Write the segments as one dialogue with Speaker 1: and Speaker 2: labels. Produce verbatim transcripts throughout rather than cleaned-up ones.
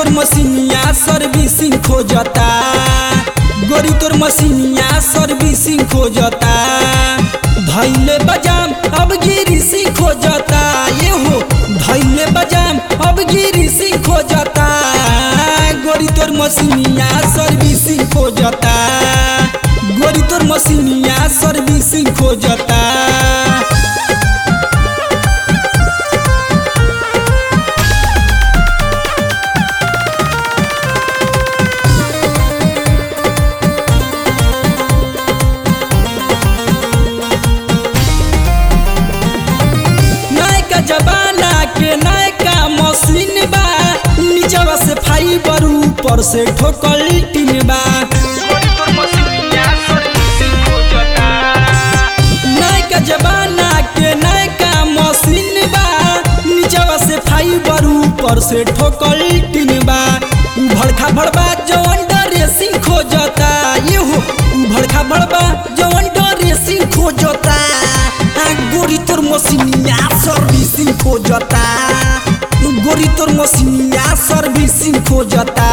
Speaker 1: तोर मशीनिया सर्विसिंग खोजता, गोरी तोर मशीनिया सर्विसिंग खोजता। धैले बजाम अब गिरी सी खोजता, ये हो धैले बजाम अब गिरी सी खोजता। गोरी तोर मशीनिया सर्विसिंग खोजता, गोरी तोर मशीनिया सर्विसिंग खोजता। जबाना के नयका मशीन बा, नीचवा से फाइबर ऊपर से ठोकल टीन बा। नयका जबाना के नयका मशीन बा, नीचवा से फाइबर ऊपर से ठोकल टीन बा। उभड़ खाबड़ बा जवन ड्रेसिंग खोजता, ये हो उभड़ खाबड़ बा जवन ड्रेसिंग खोजता। गोरी तोर मशीनिया सर्विसिंग खोजता, गोरी तोर मशीनिया सर्विसिंग खोजता।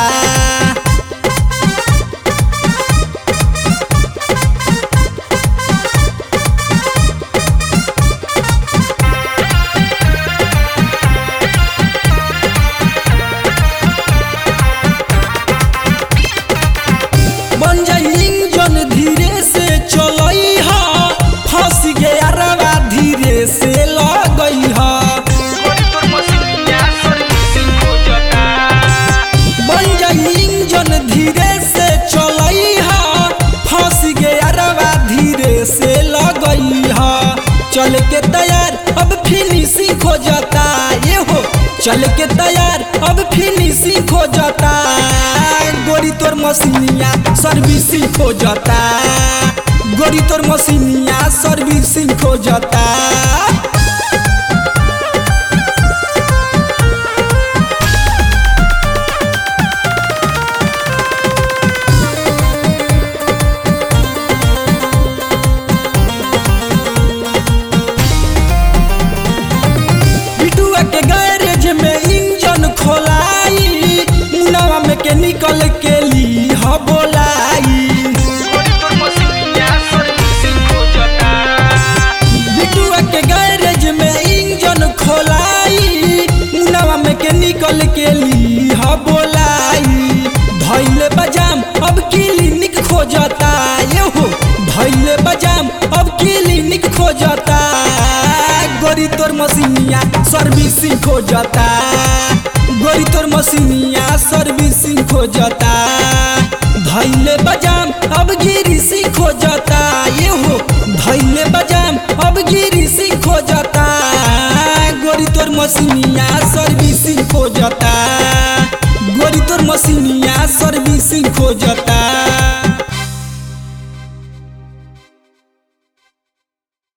Speaker 1: बन जाई इंजन धीरे से चलई हा, फंस गया रवा धीरे से लगई हा। बन जाई इंजन धीरे से चलई हा, फंस गया रवा धीरे से लगई हा। चल के तैयार अब फिनिशिंग खोजता, ये हो चल के तैयार अब फिनिशिंग खोजता। गोरी तोर मशीनिया सर्विसिंग खोजता, गोरी तोर मशीनिया सर्विसिंग खोजता। बिटुआ के गैरेज में इंजन खोलाई, मुनावा मैकेनिकल के लिए ह बोलाई। बिटुआ के गैरेज में इंजन खोलाई, मुनावा मैकेनिकल के लिए ह बोलाई। धैले बजाम अब क्लिनिक खोजता, ये हो धैले बजाम अब क्लिनिक खोजता। गोरी तोर मशीनिया सर्विसिंग खोजता, गोरी तोर मशीनिया सर्विसिंग खोजता। धैले बजाम अब गिरी सी खोजता, ये हो धैले बजाम अब गिरी सी खोजता। गोरी तोर मशीनिया सर्विसिंग खोजता, गोरी तोर मशीनिया सर्विसिंग खोजता।